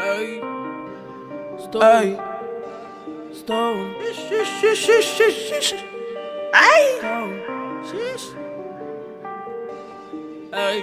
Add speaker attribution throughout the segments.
Speaker 1: Hey, Stone. Hey, Stone. Hey, hey.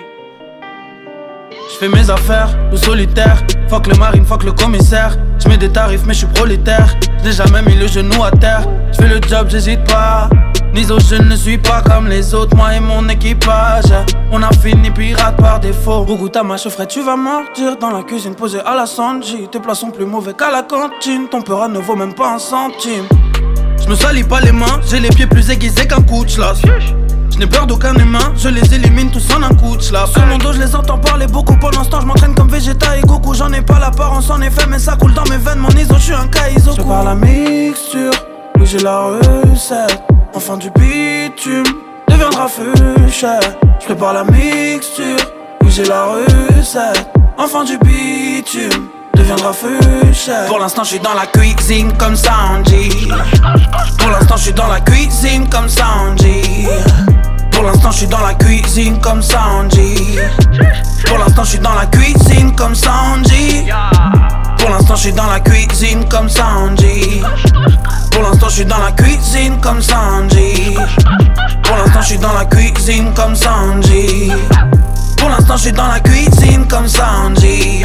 Speaker 1: J'fais mes affaires, le solitaire. Fuck le marine, fuck le commissaire. J'mets des tarifs mais j'suis prolétaire. J'n'ai jamais mis le genou à terre. J'fais le job, j'hésite pas. Niso, je ne suis pas comme les autres, moi et mon équipage. On a fini pirate par défaut. Bogota, ma chevrette, tu vas mordir dans la cuisine posée à la Sanji. Tes plats sont plus mauvais qu'à la cantine. Ton peur ne vaut même pas un centime. Je me salis pas les mains, j'ai les pieds plus aiguisés qu'un couche-las. Je n'ai peur d'aucun humain, je les élimine tous en un coup de cela. Sur mon dos je les entends parler beaucoup, pendant ce temps je m'entraîne comme Vegeta et Goku. J'en ai pas l'apparence en effet mais ça coule dans mes veines. Mon iso, je suis un Kaizoku. Je parle la mixture, oui j'ai la recette. Enfin du bitume, deviendra fuchsia. Je prépare la mixture, oui j'ai la recette. Enfin du bitume, deviendra fuchsia. Pour l'instant je suis dans la cuisine comme Sanji. Pour l'instant je suis dans la cuisine comme Sanji. Pour l'instant je suis dans la cuisine comme Sanji. Pour l'instant je suis dans la cuisine comme Sanji. Pour l'instant je suis dans la cuisine comme Sanji. Pour l'instant je suis dans la cuisine comme Sanji. Pour l'instant je suis dans la cuisine comme Sanji. Pour l'instant je suis dans la cuisine comme Sanji.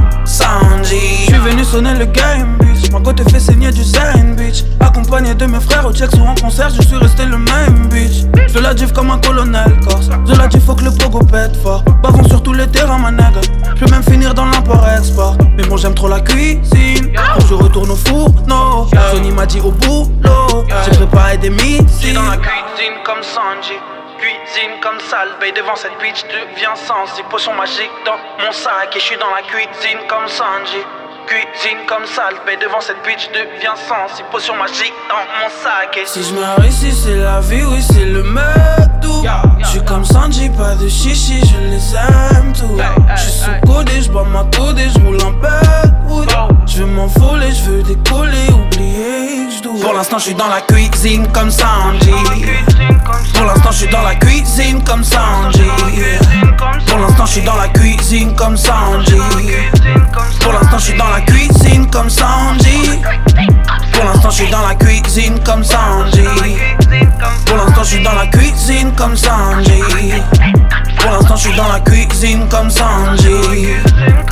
Speaker 1: Sanji. J'suis venu sonner le game, bitch. Ma côte fait saigner du zen, bitch. Accompagné de mes frères au check ou en concert, je suis resté le même, bitch. Je la div comme un colonel corse. Je la div faut que le pogo pète fort. Bavons sur tous les terrains, ma nègre. Je peux même finir dans l'import-export. Mais bon, j'aime trop la cuisine. Quand je retourne au four, no. Johnny m'a dit au boulot. J'ai préparé des missiles. J'suis dans la cuisine comme Sanji. Cuisine comme Salbei, devant cette bitch devient sensi. Potion magique dans mon sac et je suis dans la cuisine comme Sanji. Cuisine comme Salbei, devant cette bitch devient sensi. Potion magique dans mon sac et si je meurs ici c'est la vie, oui c'est le McDo. Je suis comme Sanji, pas de chichi, je les aime tous. Je suis sous-codé, je bois ma codée, je roule un backwood. Je veux m'envoler, je veux décoller, oublier que je dois. Pour l'instant je suis dans la cuisine comme Sanji. Pour l'instant je suis dans la cuisine comme Sanji. Pour l'instant je suis dans la cuisine comme Sanji. Pour l'instant je suis dans la cuisine comme Sanji. Pour l'instant je suis dans la cuisine comme Sanji. Pour l'instant je suis dans la cuisine comme Sanji. Pour l'instant je suis dans la cuisine comme Sanji.